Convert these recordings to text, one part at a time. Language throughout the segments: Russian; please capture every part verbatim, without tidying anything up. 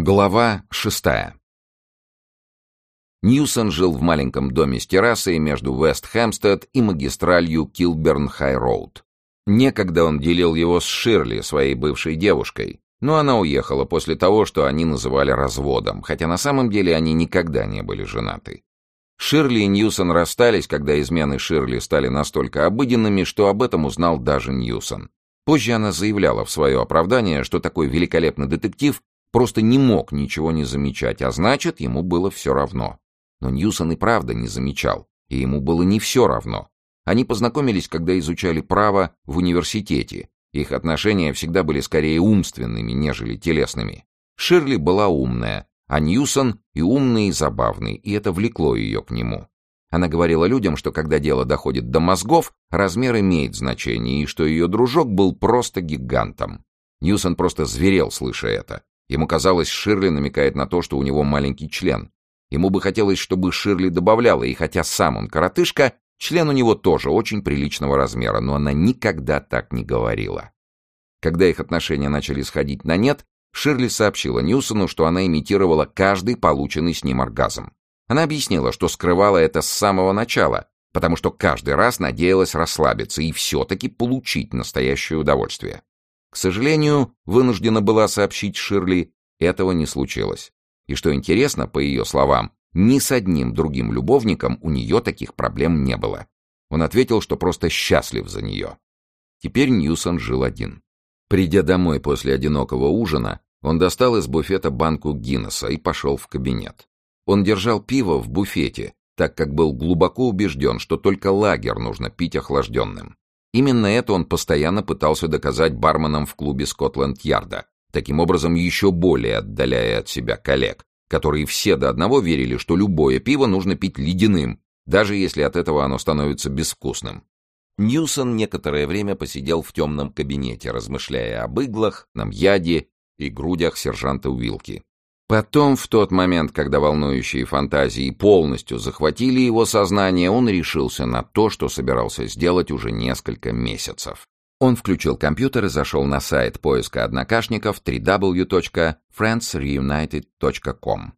Глава шестая. Ньюсон жил в маленьком доме с террасой между Вест-Хэмпстед и магистралью Килберн-Хай-Роуд. Некогда он делил его с Ширли, своей бывшей девушкой, но она уехала после того, что они называли разводом, хотя на самом деле они никогда не были женаты. Ширли и Ньюсон расстались, когда измены Ширли стали настолько обыденными, что об этом узнал даже Ньюсон. Позже она заявляла в свое оправдание, что такой великолепный детектив просто не мог ничего не замечать, а значит, ему было все равно. Но Ньюсон и правда не замечал, и ему было не все равно. Они познакомились, когда изучали право в университете. Их отношения всегда были скорее умственными, нежели телесными. Ширли была умная, а Ньюсон и умный, и забавный, и это влекло ее к нему. Она говорила людям, что когда дело доходит до мозгов, размер имеет значение, и что ее дружок был просто гигантом. Ньюсон просто зверел, слыша это. Ему казалось, Ширли намекает на то, что у него маленький член. Ему бы хотелось, чтобы Ширли добавляла, и хотя сам он коротышка, член у него тоже очень приличного размера, но она никогда так не говорила. Когда их отношения начали сходить на нет, Ширли сообщила Ньюсону, что она имитировала каждый полученный с ним оргазм. Она объяснила, что скрывала это с самого начала, потому что каждый раз надеялась расслабиться и все-таки получить настоящее удовольствие. К сожалению, вынуждена была сообщить Ширли, этого не случилось. И что интересно, по ее словам, ни с одним другим любовником у нее таких проблем не было. Он ответил, что просто счастлив за нее. Теперь Ньюсон жил один. Придя домой после одинокого ужина, он достал из буфета банку Гиннесса и пошел в кабинет. Он держал пиво в буфете, так как был глубоко убежден, что только лагер нужно пить охлажденным. Именно это он постоянно пытался доказать барменам в клубе Скотланд-Ярда, таким образом еще более отдаляя от себя коллег, которые все до одного верили, что любое пиво нужно пить ледяным, даже если от этого оно становится безвкусным. Ньюсон некоторое время посидел в темном кабинете, размышляя об иглах, намьяде и грудях сержанта Уилки. Потом, в тот момент, когда волнующие фантазии полностью захватили его сознание, он решился на то, что собирался сделать уже несколько месяцев. Он включил компьютер и зашел на сайт поиска однокашников дабл ю дабл ю дабл ю точка френдс реюнайтед точка ком.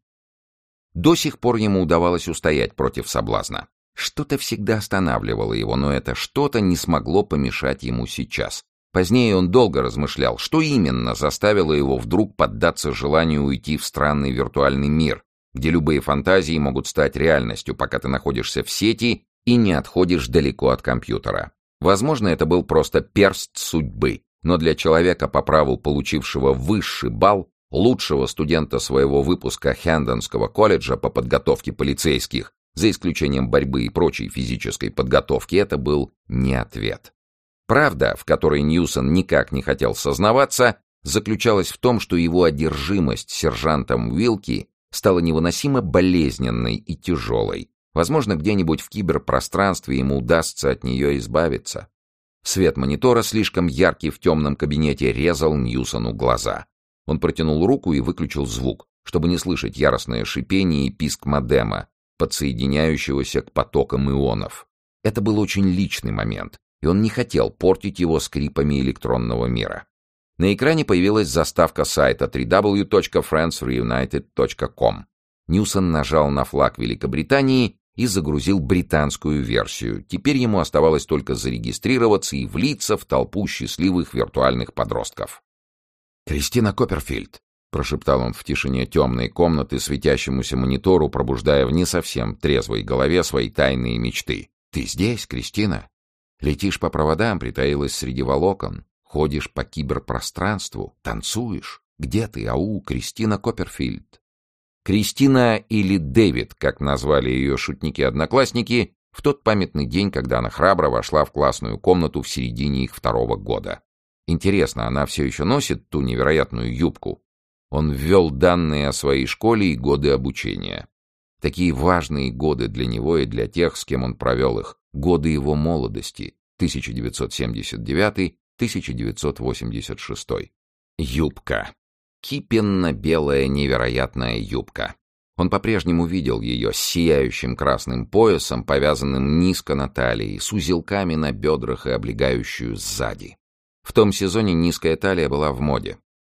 До сих пор ему удавалось устоять против соблазна. Что-то всегда останавливало его, но это что-то не смогло помешать ему сейчас. Позднее он долго размышлял, что именно заставило его вдруг поддаться желанию уйти в странный виртуальный мир, где любые фантазии могут стать реальностью, пока ты находишься в сети и не отходишь далеко от компьютера. Возможно, это был просто перст судьбы, но для человека, по праву получившего высший балл, лучшего студента своего выпуска Хэндонского колледжа по подготовке полицейских, за исключением борьбы и прочей физической подготовки, это был не ответ. Правда, в которой Ньюсон никак не хотел сознаваться, заключалась в том, что его одержимость сержантом Уилки стала невыносимо болезненной и тяжелой. Возможно, где-нибудь в киберпространстве ему удастся от нее избавиться. Свет монитора, слишком яркий в темном кабинете, резал Ньюсону глаза. Он протянул руку и выключил звук, чтобы не слышать яростное шипение и писк модема, подсоединяющегося к потокам ионов. Это был очень личный момент, и он не хотел портить его скрипами электронного мира. На экране появилась заставка сайта дабл ю дабл ю дабл ю точка френдс реюнайтед точка ком. Ньюсон нажал на флаг Великобритании и загрузил британскую версию. Теперь ему оставалось только зарегистрироваться и влиться в толпу счастливых виртуальных подростков. «Кристина Копперфильд», — прошептал он в тишине темной комнаты светящемуся монитору, пробуждая в не совсем трезвой голове свои тайные мечты. «Ты здесь, Кристина? Летишь по проводам, притаилась среди волокон, ходишь по киберпространству, танцуешь. Где ты, ау, Кристина Копперфильд?» Кристина или Дэвид, как назвали ее шутники-одноклассники, в тот памятный день, когда она храбро вошла в классную комнату в середине их второго года. Интересно, она все еще носит ту невероятную юбку? Он ввел данные о своей школе и годы обучения. Такие важные годы для него и для тех, с кем он провел их. Годы его молодости, тысяча девятьсот семьдесят девятый — тысяча девятьсот восемьдесят шестой. Юбка. Кипенно-белая невероятная юбка. Он по-прежнему видел ее с сияющим красным поясом, повязанным низко на талии, с узелками на бедрах и облегающую сзади. В том сезоне низкая талия была в моде.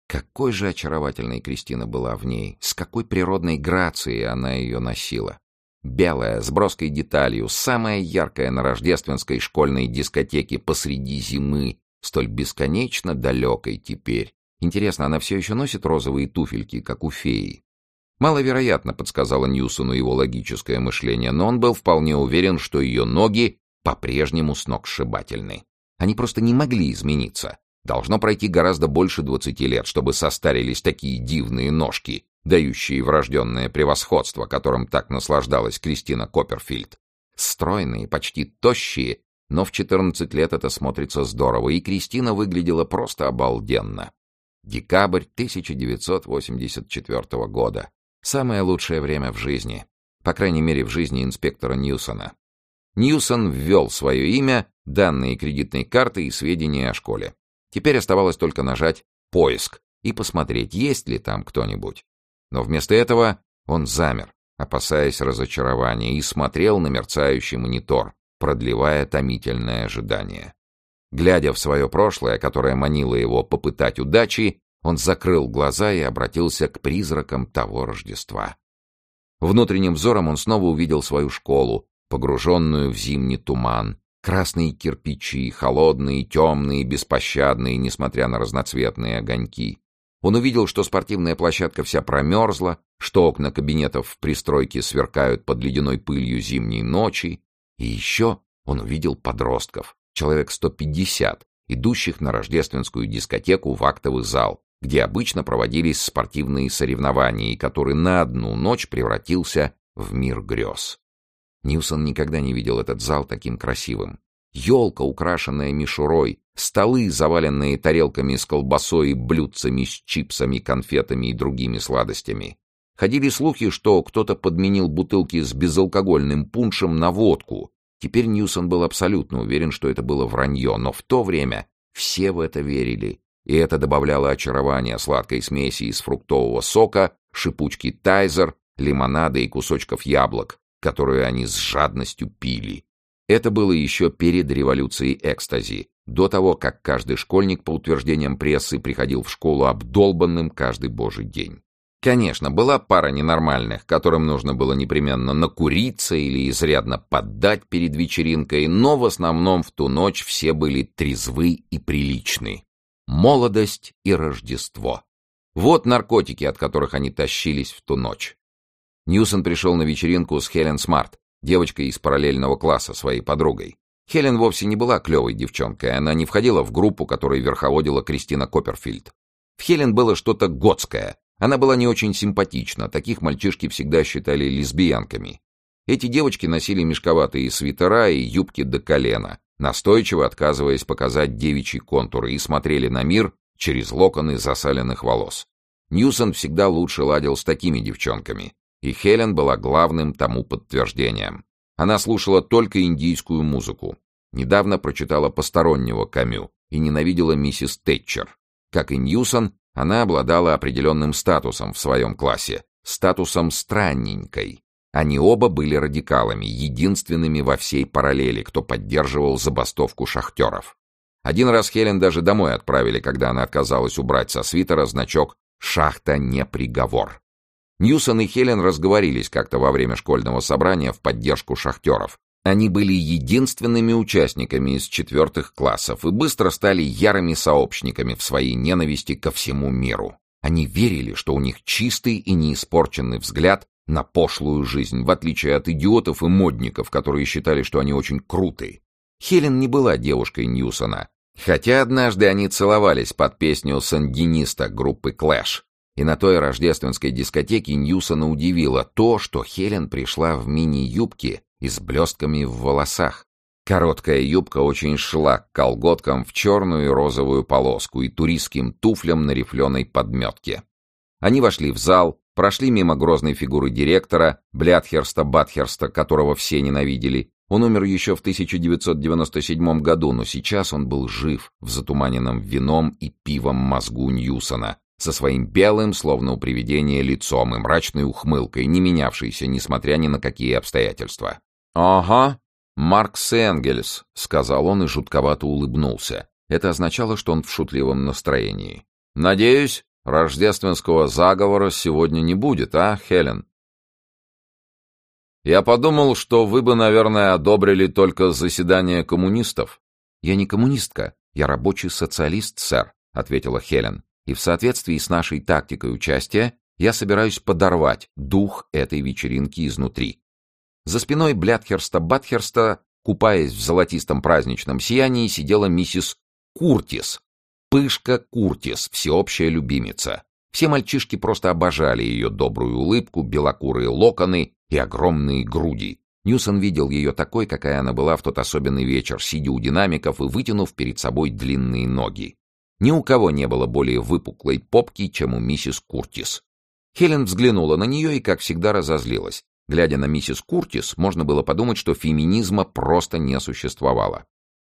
Какой же очаровательной Кристина была в ней, с какой природной грацией она ее носила. Белая, с броской деталью, самая яркая на рождественской школьной дискотеке посреди зимы, столь бесконечно далекой теперь. Интересно, она все еще носит розовые туфельки, как у феи? Маловероятно, подсказало Ньюсону его логическое мышление, но он был вполне уверен, что ее ноги по-прежнему сногсшибательны. Они просто не могли измениться. Должно пройти гораздо больше двадцати лет, чтобы состарились такие дивные ножки, дающие врожденное превосходство, которым так наслаждалась Кристина Копперфильд. Стройные, почти тощие, но в четырнадцать лет это смотрится здорово, и Кристина выглядела просто обалденно. Декабрь тысяча девятьсот восемьдесят четвёртого года. Самое лучшее время в жизни. По крайней мере, в жизни инспектора Ньюсона. Ньюсон ввел свое имя, данные кредитной карты и сведения о школе. Теперь оставалось только нажать «Поиск» и посмотреть, есть ли там кто-нибудь. Но вместо этого он замер, опасаясь разочарования, и смотрел на мерцающий монитор, продлевая томительное ожидание. Глядя в свое прошлое, которое манило его попытать удачи, он закрыл глаза и обратился к призракам того Рождества. Внутренним взором он снова увидел свою школу, погруженную в зимний туман, красные кирпичи, холодные, темные, беспощадные, несмотря на разноцветные огоньки. Он увидел, что спортивная площадка вся промерзла, что окна кабинетов в пристройке сверкают под ледяной пылью зимней ночи, и еще он увидел подростков, человек сто пятьдесят, идущих на рождественскую дискотеку в актовый зал, где обычно проводились спортивные соревнования, и который на одну ночь превратился в мир грез. Ньюсон никогда не видел этот зал таким красивым. Елка, украшенная мишурой, столы, заваленные тарелками с колбасой и блюдцами с чипсами, конфетами и другими сладостями. Ходили слухи, что кто-то подменил бутылки с безалкогольным пуншем на водку. Теперь Ньюсон был абсолютно уверен, что это было вранье, но в то время все в это верили, и это добавляло очарования сладкой смеси из фруктового сока, шипучки тайзер, лимонада и кусочков яблок, которую они с жадностью пили. Это было еще перед революцией экстази, до того, как каждый школьник, по утверждениям прессы, приходил в школу обдолбанным каждый божий день. Конечно, была пара ненормальных, которым нужно было непременно накуриться или изрядно поддать перед вечеринкой, но в основном в ту ночь все были трезвы и приличны. Молодость и Рождество. Вот наркотики, от которых они тащились в ту ночь. Ньюсон пришел на вечеринку с Хелен Смарт, девочкой из параллельного класса, своей подругой. Хелен вовсе не была клевой девчонкой, она не входила в группу, которой верховодила Кристина Копперфильд. В Хелен было что-то готское. Она была не очень симпатична, таких мальчишки всегда считали лесбиянками. Эти девочки носили мешковатые свитера и юбки до колена, настойчиво отказываясь показать девичьи контуры, и смотрели на мир через локоны засаленных волос. Ньюсон всегда лучше ладил с такими девчонками, и Хелен была главным тому подтверждением. Она слушала только индийскую музыку, недавно прочитала «Постороннего» Камю и ненавидела миссис Тэтчер. Как и Ньюсон, она обладала определенным статусом в своем классе, статусом странненькой. Они оба были радикалами, единственными во всей параллели, кто поддерживал забастовку шахтеров. Один раз Хелен даже домой отправили, когда она отказалась убрать со свитера значок «Шахта не приговор». Ньюсон и Хелен разговорились как-то во время школьного собрания в поддержку шахтеров. Они были единственными участниками из четвертых классов и быстро стали ярыми сообщниками в своей ненависти ко всему миру. Они верили, что у них чистый и неиспорченный взгляд на пошлую жизнь, в отличие от идиотов и модников, которые считали, что они очень круты. Хелен не была девушкой Ньюсона, хотя однажды они целовались под песню сандиниста группы Clash. И на той рождественской дискотеке Ньюсона удивило то, что Хелен пришла в мини-юбке и с блестками в волосах. Короткая юбка очень шла к колготкам в черную и розовую полоску и туристским туфлям на рифленой подметке. Они вошли в зал, прошли мимо грозной фигуры директора, Блядхерста Батхерста, которого все ненавидели. Он умер еще в тысяча девятьсот девяносто седьмом году, но сейчас он был жив в затуманенном вином и пивом мозгу Ньюсона, со своим белым, словно у привидения, лицом и мрачной ухмылкой, не менявшейся, несмотря ни на какие обстоятельства. «Ага, Маркс Энгельс», — сказал он и жутковато улыбнулся. Это означало, что он в шутливом настроении. «Надеюсь, рождественского заговора сегодня не будет, а, Хелен? Я подумал, что вы бы, наверное, одобрили только заседание коммунистов. Я не коммунистка, я рабочий социалист, сэр, ответила Хелен. И в соответствии с нашей тактикой участия я собираюсь подорвать дух этой вечеринки изнутри. За спиной Блядхерста-Батхерста, купаясь в золотистом праздничном сиянии, сидела миссис Куртис. Пышка Куртис, всеобщая любимица. Все мальчишки просто обожали ее добрую улыбку, белокурые локоны и огромные груди. Ньюсон видел ее такой, какая она была в тот особенный вечер, сидя у динамиков и вытянув перед собой длинные ноги. Ни у кого не было более выпуклой попки, чем у миссис Куртис. Хелен взглянула на нее и, как всегда, разозлилась. Глядя на миссис Куртис, можно было подумать, что феминизма просто не существовало.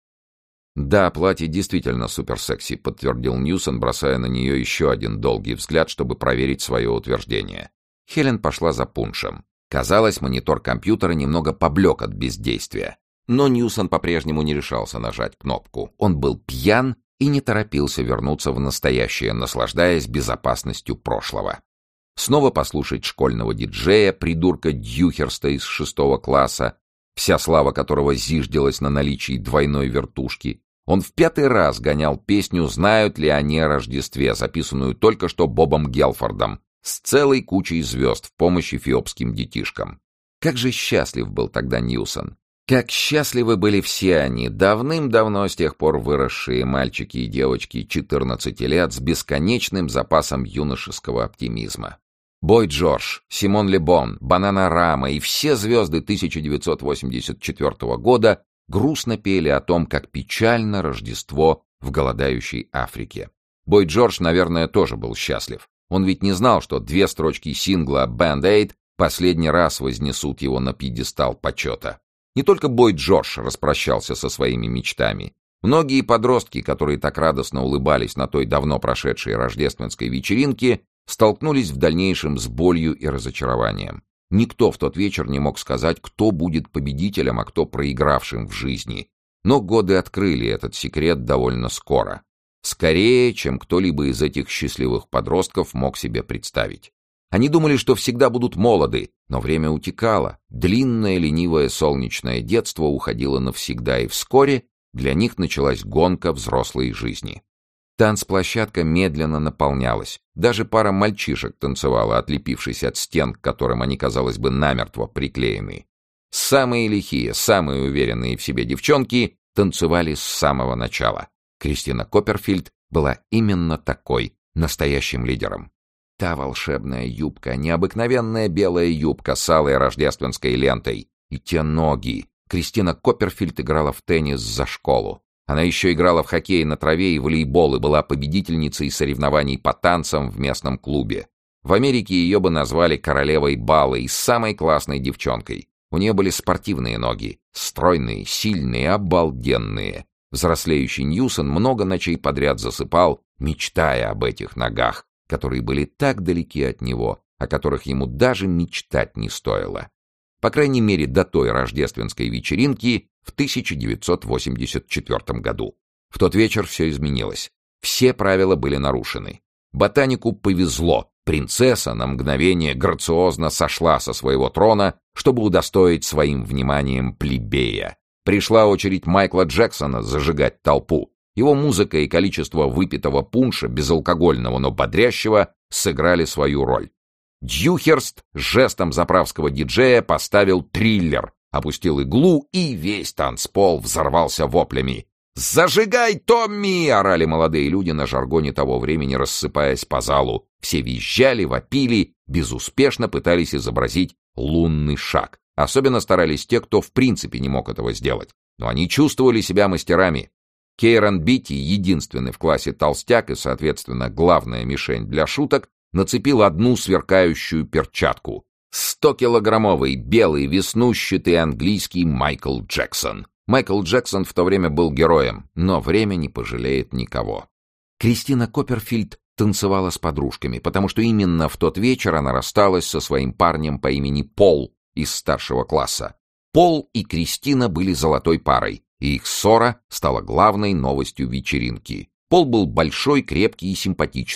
«Да, платье действительно суперсекси», — подтвердил Ньюсон, бросая на нее еще один долгий взгляд, чтобы проверить свое утверждение. Хелен пошла за пуншем. Казалось, монитор компьютера немного поблек от бездействия. Но Ньюсон по-прежнему не решался нажать кнопку. Он был пьян и не торопился вернуться в настоящее, наслаждаясь безопасностью прошлого. Снова послушать школьного диджея, придурка Дьюхерста из шестого класса, вся слава которого зиждилась на наличии двойной вертушки. Он в пятый раз гонял песню «Знают ли они о Рождестве», записанную только что Бобом Гелфордом, с целой кучей звезд в помощь эфиопским детишкам. Как же счастлив был тогда Ньюсон! Как счастливы были все они, давным-давно с тех пор выросшие мальчики и девочки четырнадцати лет с бесконечным запасом юношеского оптимизма. Бой Джордж, Симон Le Bon, Бананарама и все звезды тысяча девятьсот восемьдесят четвёртого года грустно пели о том, как печально Рождество в голодающей Африке. Бой Джордж, наверное, тоже был счастлив. Он ведь не знал, что две строчки сингла «Band-Aid» последний раз вознесут его на пьедестал почета. Не только Бой Джордж распрощался со своими мечтами. Многие подростки, которые так радостно улыбались на той давно прошедшей рождественской вечеринке, столкнулись в дальнейшем с болью и разочарованием. Никто в тот вечер не мог сказать, кто будет победителем, а кто проигравшим в жизни. Но годы открыли этот секрет довольно скоро. Скорее, чем кто-либо из этих счастливых подростков мог себе представить. Они думали, что всегда будут молоды, но время утекало. Длинное, ленивое солнечное детство уходило навсегда, и вскоре для них началась гонка взрослой жизни. Танцплощадка медленно наполнялась. Даже пара мальчишек танцевала, отлепившись от стен, к которым они, казалось бы, намертво приклеены. Самые лихие, самые уверенные в себе девчонки танцевали с самого начала. Кристина Копперфильд была именно такой, настоящим лидером. Та волшебная юбка, необыкновенная белая юбка с алой рождественской лентой. И те ноги. Кристина Копперфильд играла в теннис за школу. Она еще играла в хоккей на траве и волейбол и была победительницей соревнований по танцам в местном клубе. В Америке ее бы назвали королевой бала и самой классной девчонкой. У нее были спортивные ноги, стройные, сильные, обалденные. Взрослеющий Ньюсон много ночей подряд засыпал, мечтая об этих ногах, которые были так далеки от него, о которых ему даже мечтать не стоило. По крайней мере, до той рождественской вечеринки в тысяча девятьсот восемьдесят четвёртом году. В тот вечер все изменилось. Все правила были нарушены. Ботанику повезло. Принцесса на мгновение грациозно сошла со своего трона, чтобы удостоить своим вниманием плебея. Пришла очередь Майкла Джексона зажигать толпу. Его музыка и количество выпитого пунша, безалкогольного, но бодрящего, сыграли свою роль. Дьюхерст жестом заправского диджея поставил триллер, опустил иглу, и весь танцпол взорвался воплями. «Зажигай, Томми!» — орали молодые люди на жаргоне того времени, рассыпаясь по залу. Все визжали, вопили, безуспешно пытались изобразить лунный шаг. Особенно старались те, кто в принципе не мог этого сделать. Но они чувствовали себя мастерами. Кейрон Битти, единственный в классе толстяк и, соответственно, главная мишень для шуток, нацепил одну сверкающую перчатку. Стокилограммовый, белый, веснущатый английский Майкл Джексон. Майкл Джексон в то время был героем, но время не пожалеет никого. Кристина Копперфильд танцевала с подружками, потому что именно в тот вечер она рассталась со своим парнем по имени Пол из старшего класса. Пол и Кристина были золотой парой, и их ссора стала главной новостью вечеринки. Пол был большой, крепкий и симпатичный,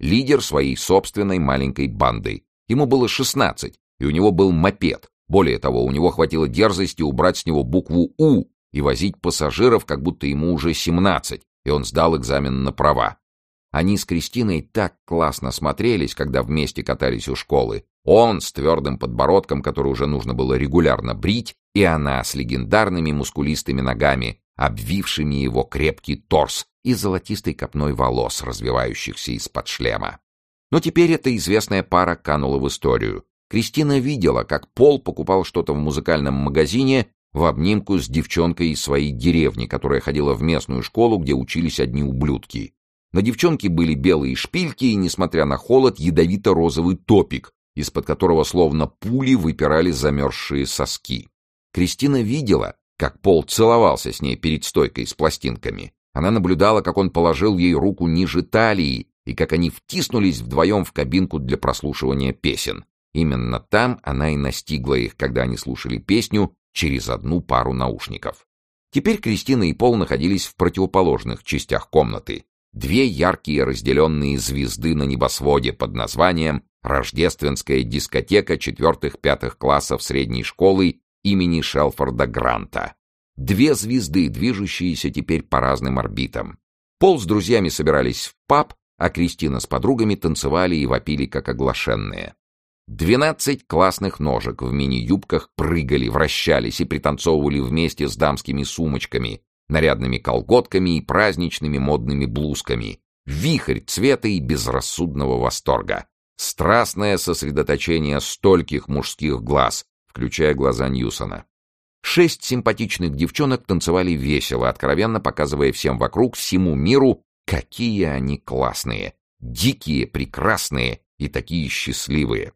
лидер своей собственной маленькой банды. Ему было шестнадцать, и у него был мопед. Более того, у него хватило дерзости убрать с него букву «У» и возить пассажиров, как будто ему уже семнадцать, и он сдал экзамен на права. Они с Кристиной так классно смотрелись, когда вместе катались у школы. Он с твердым подбородком, который уже нужно было регулярно брить, и она с легендарными мускулистыми ногами, обвившими его крепкий торс, и золотистой копной волос, развивающихся из-под шлема. Но теперь эта известная пара канула в историю. Кристина видела, как Пол покупал что-то в музыкальном магазине в обнимку с девчонкой из своей деревни, которая ходила в местную школу, где учились одни ублюдки. На девчонке были белые шпильки и, несмотря на холод, ядовито-розовый топик, из-под которого словно пули выпирали замерзшие соски. Кристина видела, как Пол целовался с ней перед стойкой с пластинками. Она наблюдала, как он положил ей руку ниже талии, и как они втиснулись вдвоем в кабинку для прослушивания песен. Именно там она и настигла их, когда они слушали песню через одну пару наушников. Теперь Кристина и Пол находились в противоположных частях комнаты. Две яркие разделенные звезды на небосводе под названием «Рождественская дискотека четвертых-пятых классов средней школы имени Шелфорда Гранта». Две звезды, движущиеся теперь по разным орбитам. Пол с друзьями собирались в паб, а Кристина с подругами танцевали и вопили, как оглашенные. Двенадцать классных ножек в мини-юбках прыгали, вращались и пританцовывали вместе с дамскими сумочками, нарядными колготками и праздничными модными блузками. Вихрь цвета и безрассудного восторга. Страстное сосредоточение стольких мужских глаз, включая глаза Ньюсона. Шесть симпатичных девчонок танцевали весело, откровенно показывая всем вокруг, всему миру, какие они классные, дикие, прекрасные и такие счастливые.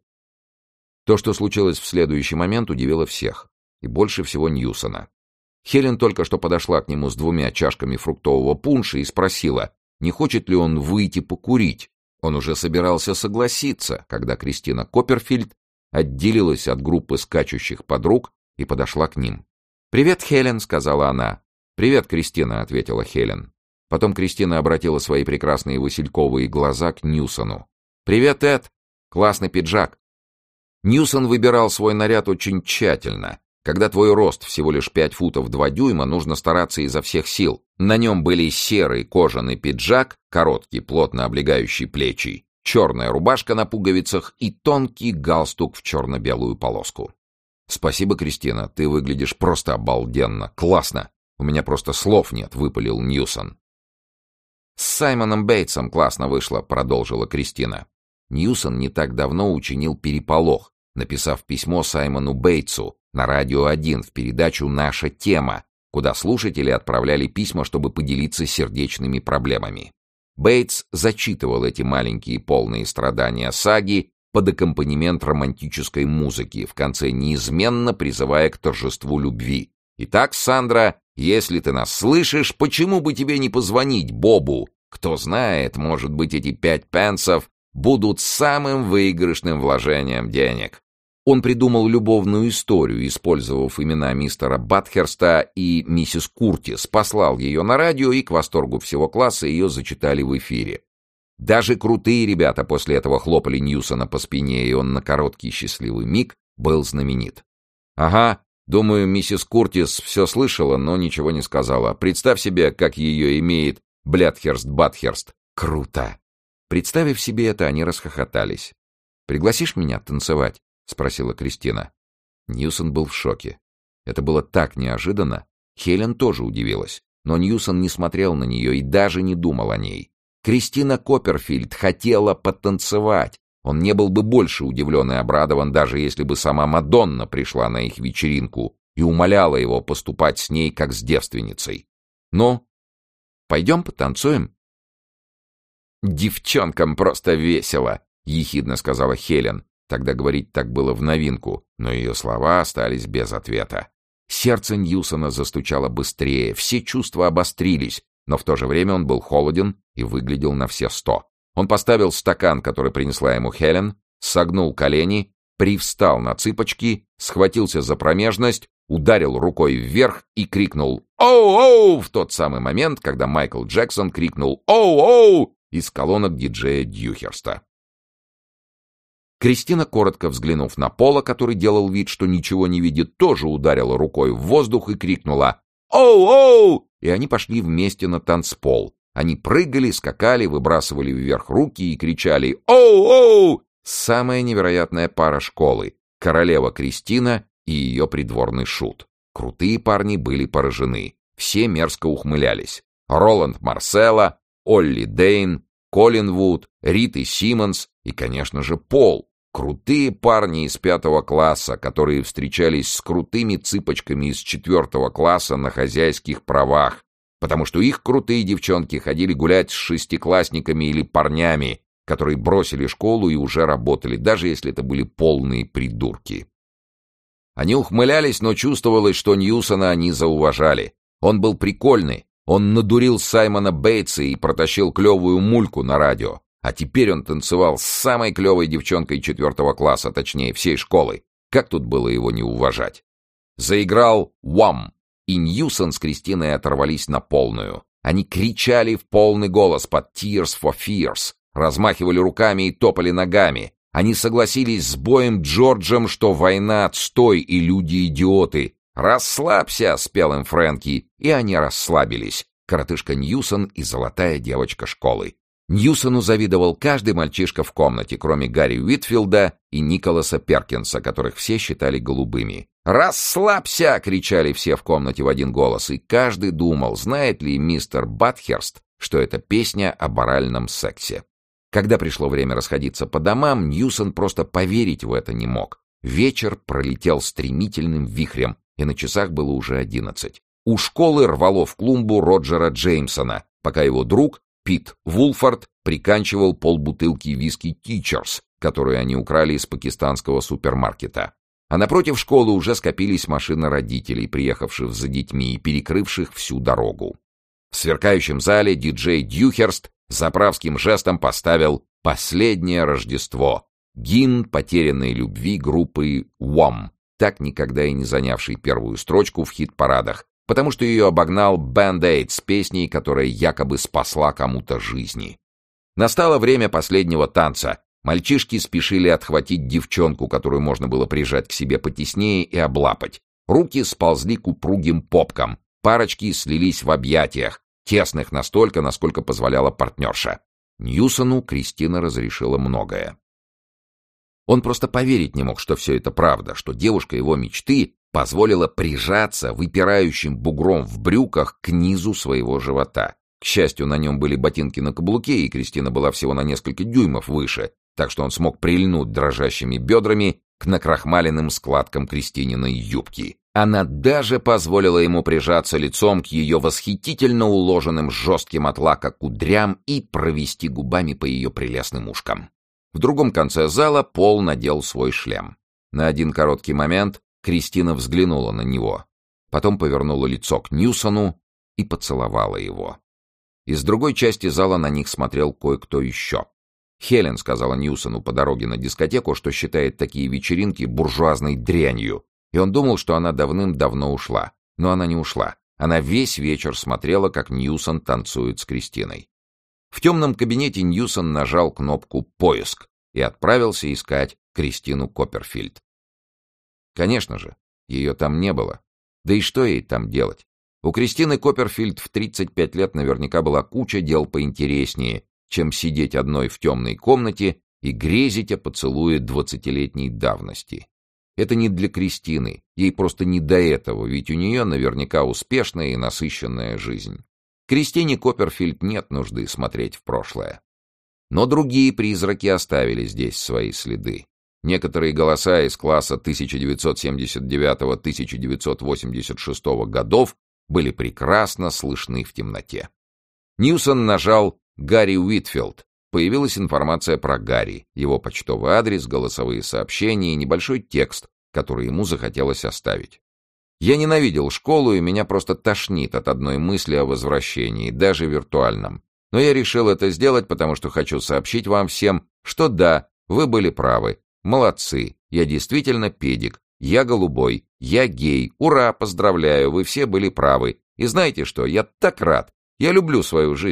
То, что случилось в следующий момент, удивило всех, и больше всего Ньюсона. Хелен только что подошла к нему с двумя чашками фруктового пунша и спросила, не хочет ли он выйти покурить. Он уже собирался согласиться, когда Кристина Копперфильд отделилась от группы скачущих подруг и подошла к ним. «Привет, Хелен», — сказала она. «Привет, Кристина», — ответила Хелен. Потом Кристина обратила свои прекрасные васильковые глаза к Ньюсону. «Привет, Эд! Классный пиджак!» Ньюсон выбирал свой наряд очень тщательно. Когда твой рост всего лишь пять футов два дюйма, нужно стараться изо всех сил. На нем были серый кожаный пиджак, короткий, плотно облегающий плечи, черная рубашка на пуговицах и тонкий галстук в черно-белую полоску. «Спасибо, Кристина, ты выглядишь просто обалденно, классно. У меня просто слов нет», — выпалил Ньюсон. «С Саймоном Бейтсом классно вышло», — продолжила Кристина. Ньюсон не так давно учинил переполох, написав письмо Саймону Бейтсу на Радио один в передачу «Наша тема», куда слушатели отправляли письма, чтобы поделиться сердечными проблемами. Бейтс зачитывал эти маленькие полные страдания саги под аккомпанемент романтической музыки, в конце неизменно призывая к торжеству любви. «Итак, Сандра, если ты нас слышишь, почему бы тебе не позвонить Бобу? Кто знает, может быть, эти пять пенсов будут самым выигрышным вложением денег». Он придумал любовную историю, использовав имена мистера Батхерста и миссис Куртис, послал ее на радио, и к восторгу всего класса ее зачитали в эфире. Даже крутые ребята после этого хлопали Ньюсона по спине, и он на короткий счастливый миг был знаменит. «Ага, думаю, миссис Куртис все слышала, но ничего не сказала. Представь себе, как ее имеет Блядхерст-Батхерст. Круто!» Представив себе это, они расхохотались. «Пригласишь меня танцевать?» — спросила Кристина. Ньюсон был в шоке. Это было так неожиданно. Хелен тоже удивилась, но Ньюсон не смотрел на нее и даже не думал о ней. Кристина Копперфильд хотела потанцевать. Он не был бы больше удивлен и обрадован, даже если бы сама Мадонна пришла на их вечеринку и умоляла его поступать с ней, как с девственницей. «Ну, пойдем потанцуем?» «Девчонкам просто весело», — ехидно сказала Хелен. Тогда говорить так было в новинку, но ее слова остались без ответа. Сердце Ньюсона застучало быстрее, все чувства обострились, но в то же время он был холоден и выглядел на все сто. Он поставил стакан, который принесла ему Хелен, согнул колени, привстал на цыпочки, схватился за промежность, ударил рукой вверх и крикнул «Оу-оу!» в тот самый момент, когда Майкл Джексон крикнул «Оу-оу!» из колонок диджея Дьюхерста. Кристина, коротко взглянув на Пола, который делал вид, что ничего не видит, тоже ударила рукой в воздух и крикнула «Оу-оу!» И они пошли вместе на танцпол. Они прыгали, скакали, выбрасывали вверх руки и кричали «Оу-оу!» Самая невероятная пара школы — королева Кристина и ее придворный шут. Крутые парни были поражены. Все мерзко ухмылялись. Роланд Марселло, Олли Дейн, Колин Вуд, Рита Симмонс и, конечно же, Пол. Крутые парни из пятого класса, которые встречались с крутыми цыпочками из четвертого класса на хозяйских правах, потому что их крутые девчонки ходили гулять с шестиклассниками или парнями, которые бросили школу и уже работали, даже если это были полные придурки. Они ухмылялись, но чувствовалось, что Ньюсона они зауважали. Он был прикольный, он надурил Саймона Бейтса и протащил клевую мульку на радио. А теперь он танцевал с самой клевой девчонкой четвертого класса, точнее, всей школы. Как тут было его не уважать? Заиграл «Уам», и Ньюсон с Кристиной оторвались на полную. Они кричали в полный голос под «Tears for Fears», размахивали руками и топали ногами. Они согласились с боем Джорджем, что война — отстой и люди — идиоты. «Расслабься», — спел им Фрэнки, и они расслабились. Коротышка Ньюсон и золотая девочка школы. Ньюсону завидовал каждый мальчишка в комнате, кроме Гарри Уитфилда и Николаса Перкинса, которых все считали голубыми. «Расслабься!» — кричали все в комнате в один голос, и каждый думал, знает ли мистер Батхерст, что это песня об оральном сексе. Когда пришло время расходиться по домам, Ньюсон просто поверить в это не мог. Вечер пролетел стремительным вихрем, и на часах было уже одиннадцать. У школы рвало в клумбу Роджера Джеймсона, пока его друг Пит Вулфорд приканчивал полбутылки виски «Тичерс», которую они украли из пакистанского супермаркета. А напротив школы уже скопились машины родителей, приехавших за детьми и перекрывших всю дорогу. В сверкающем зале диджей Дьюхерст заправским жестом поставил «Последнее Рождество», гимн потерянной любви группы «Уам», так никогда и не занявший первую строчку в хит-парадах, потому что ее обогнал Band-Aid с песней, которая якобы спасла кому-то жизни. Настало время последнего танца. Мальчишки спешили отхватить девчонку, которую можно было прижать к себе потеснее и облапать. Руки сползли к упругим попкам. Парочки слились в объятиях, тесных настолько, насколько позволяла партнерша. Ньюсону Кристина разрешила многое. Он просто поверить не мог, что все это правда, что девушка его мечты позволила прижаться выпирающим бугром в брюках к низу своего живота. К счастью, на нем были ботинки на каблуке, и Кристина была всего на несколько дюймов выше, так что он смог прильнуть дрожащими бедрами к накрахмаленным складкам Кристининой юбки. Она даже позволила ему прижаться лицом к ее восхитительно уложенным жестким от лака кудрям и провести губами по ее прелестным ушкам. В другом конце зала Пол надел свой шлем. На один короткий момент Кристина взглянула на него, потом повернула лицо к Ньюсону и поцеловала его. Из другой части зала на них смотрел кое-кто еще. Хелен сказала Ньюсону по дороге на дискотеку, что считает такие вечеринки буржуазной дрянью, и он думал, что она давным-давно ушла. Но она не ушла. Она весь вечер смотрела, как Ньюсон танцует с Кристиной. В темном кабинете Ньюсон нажал кнопку «Поиск» и отправился искать Кристину Копперфильд. Конечно же, ее там не было. Да и что ей там делать? У Кристины Копперфильд в тридцать пять лет наверняка была куча дел поинтереснее, чем сидеть одной в темной комнате и грезить о поцелуе двадцатилетней давности. Это не для Кристины, ей просто не до этого, ведь у нее наверняка успешная и насыщенная жизнь. Кристине Копперфильд нет нужды смотреть в прошлое. Но другие призраки оставили здесь свои следы. Некоторые голоса из класса тысяча девятьсот семьдесят девятого — тысяча девятьсот восемьдесят шестого годов были прекрасно слышны в темноте. Ньюсон нажал «Гарри Уитфилд». Появилась информация про Гарри, его почтовый адрес, голосовые сообщения и небольшой текст, который ему захотелось оставить. Я ненавидел школу, и меня просто тошнит от одной мысли о возвращении, даже виртуальном. Но я решил это сделать, потому что хочу сообщить вам всем, что да, вы были правы. Молодцы, я действительно педик, я голубой, я гей, ура, поздравляю, вы все были правы. И знаете что, я так рад, я люблю свою жизнь.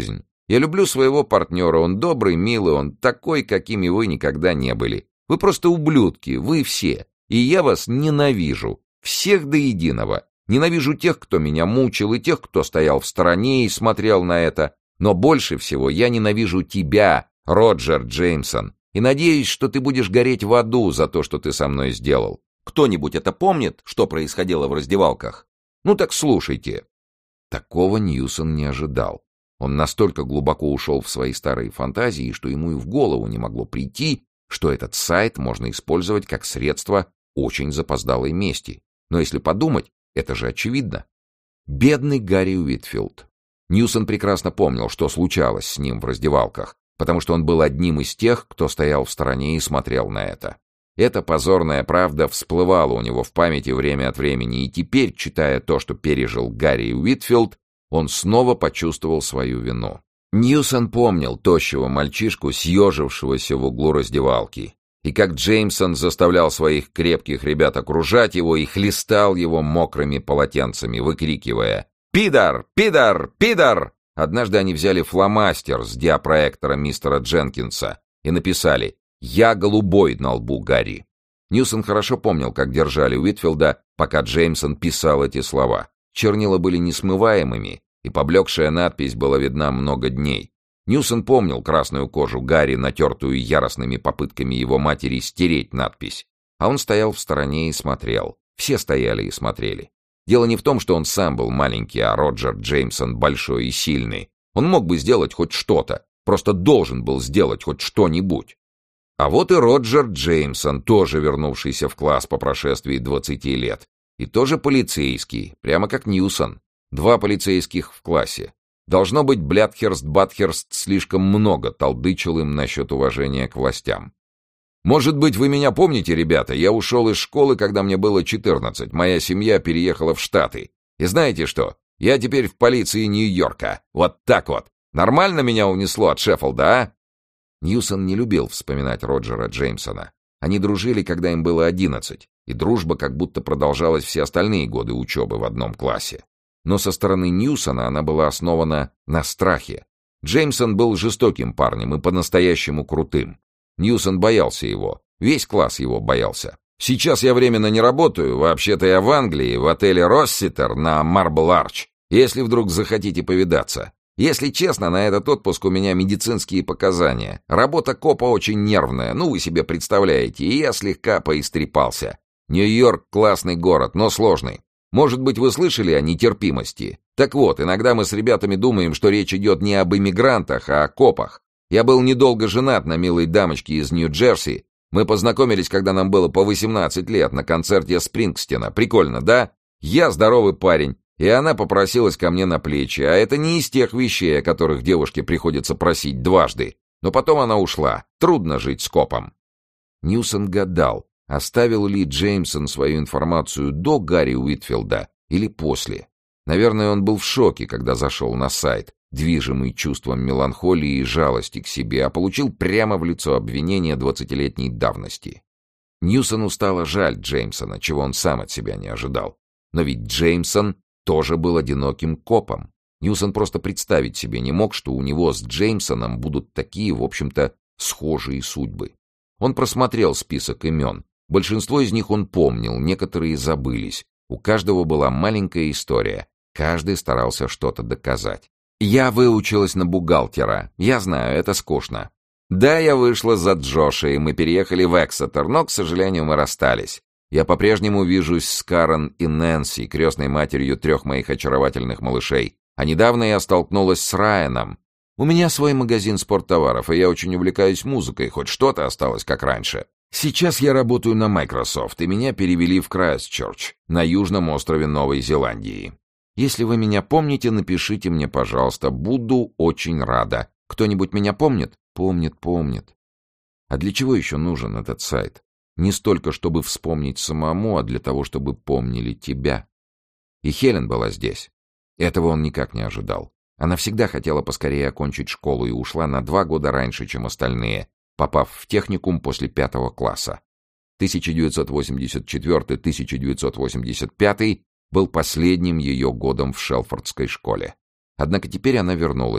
Я люблю своего партнера, он добрый, милый, он такой, какими вы никогда не были. Вы просто ублюдки, вы все. И я вас ненавижу. Всех до единого. Ненавижу тех, кто меня мучил, и тех, кто стоял в стороне и смотрел на это. Но больше всего я ненавижу тебя, Роджер Джеймсон. И надеюсь, что ты будешь гореть в аду за то, что ты со мной сделал. Кто-нибудь это помнит, что происходило в раздевалках? Ну так слушайте». Такого Ньюсон не ожидал. Он настолько глубоко ушел в свои старые фантазии, что ему и в голову не могло прийти, что этот сайт можно использовать как средство очень запоздалой мести. Но если подумать, это же очевидно. Бедный Гарри Уитфилд. Ньюсон прекрасно помнил, что случалось с ним в раздевалках, потому что он был одним из тех, кто стоял в стороне и смотрел на это. Эта позорная правда всплывала у него в памяти время от времени, и теперь, читая то, что пережил Гарри Уитфилд, он снова почувствовал свою вину. Ньюсон помнил тощего мальчишку, съежившегося в углу раздевалки, и как Джеймсон заставлял своих крепких ребят окружать его и хлестал его мокрыми полотенцами, выкрикивая «Пидор! Пидор! Пидор!». Однажды они взяли фломастер с диапроектора мистера Дженкинса и написали «Я голубой» на лбу Гарри. Ньюсон хорошо помнил, как держали Уитфилда, пока Джеймсон писал эти слова. Чернила были несмываемыми, и поблекшая надпись была видна много дней. Ньюсон помнил красную кожу Гарри, натертую яростными попытками его матери стереть надпись. А он стоял в стороне и смотрел. Все стояли и смотрели. Дело не в том, что он сам был маленький, а Роджер Джеймсон большой и сильный. Он мог бы сделать хоть что-то, просто должен был сделать хоть что-нибудь. А вот и Роджер Джеймсон, тоже вернувшийся в класс по прошествии двадцати лет. И тоже полицейский, прямо как Ньюсон. Два полицейских в классе. Должно быть, Блядхерст-Батхерст слишком много толдычил им насчет уважения к властям. «Может быть, вы меня помните, ребята? Я ушел из школы, когда мне было четырнадцать. Моя семья переехала в Штаты. И знаете что? Я теперь в полиции Нью-Йорка. Вот так вот. Нормально меня унесло от Шеффилда, а?» Ньюсон не любил вспоминать Роджера Джеймсона. Они дружили, когда им было одиннадцать, и дружба как будто продолжалась все остальные годы учебы в одном классе. Но со стороны Ньюсона она была основана на страхе. Джеймсон был жестоким парнем и по-настоящему крутым. Ньюсон боялся его. Весь класс его боялся. «Сейчас я временно не работаю. Вообще-то я в Англии, в отеле «Росситер» на Марбл-Арч. Если вдруг захотите повидаться. Если честно, на этот отпуск у меня медицинские показания. Работа копа очень нервная, ну вы себе представляете, и я слегка поистрепался. Нью-Йорк — классный город, но сложный. Может быть, вы слышали о нетерпимости? Так вот, иногда мы с ребятами думаем, что речь идет не об иммигрантах, а о копах. Я был недолго женат на милой дамочке из Нью-Джерси. Мы познакомились, когда нам было по восемнадцать лет, на концерте Спрингстина. Прикольно, да? Я здоровый парень, и она попросилась ко мне на плечи. А это не из тех вещей, о которых девушке приходится просить дважды. Но потом она ушла. Трудно жить с копом. Ньюсон гадал, оставил ли Джеймсон свою информацию до Гарри Уитфилда или после. Наверное, он был в шоке, когда зашел на сайт, движимый чувством меланхолии и жалости к себе, а получил прямо в лицо обвинение двадцатилетней давности. Ньюсону стало жаль Джеймсона, чего он сам от себя не ожидал. Но ведь Джеймсон тоже был одиноким копом. Ньюсон просто представить себе не мог, что у него с Джеймсоном будут такие, в общем-то, схожие судьбы. Он просмотрел список имен. Большинство из них он помнил, некоторые забылись. У каждого была маленькая история. Каждый старался что-то доказать. Я выучилась на бухгалтера. Я знаю, это скучно. Да, я вышла за Джоша, и мы переехали в Эксетер, но, к сожалению, мы расстались. Я по-прежнему вижусь с Карен и Нэнси, крестной матерью трех моих очаровательных малышей. А недавно я столкнулась с Райаном. У меня свой магазин спорттоваров, и я очень увлекаюсь музыкой, хоть что-то осталось как раньше. Сейчас я работаю на Microsoft, и меня перевели в Крайстчерч, на южном острове Новой Зеландии. Если вы меня помните, напишите мне, пожалуйста, буду очень рада. Кто-нибудь меня помнит? Помнит, помнит. А для чего еще нужен этот сайт? Не столько, чтобы вспомнить самому, а для того, чтобы помнили тебя. И Хелен была здесь. Этого он никак не ожидал. Она всегда хотела поскорее окончить школу и ушла на два года раньше, чем остальные, попав в техникум после пятого класса. тысяча девятьсот восемьдесят четвёртый — тысяча девятьсот восемьдесят пятый был последним ее годом в Шелфордской школе. Однако теперь она вернулась.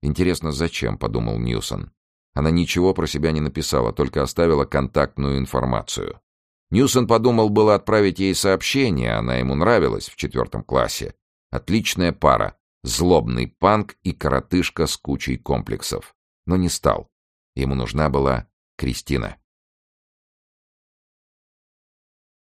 «Интересно, зачем?» — подумал Ньюсон. Она ничего про себя не написала, только оставила контактную информацию. Ньюсон подумал было отправить ей сообщение, она ему нравилась в четвертом классе. Отличная пара, злобный панк и коротышка с кучей комплексов. Но не стал. Ему нужна была Кристина.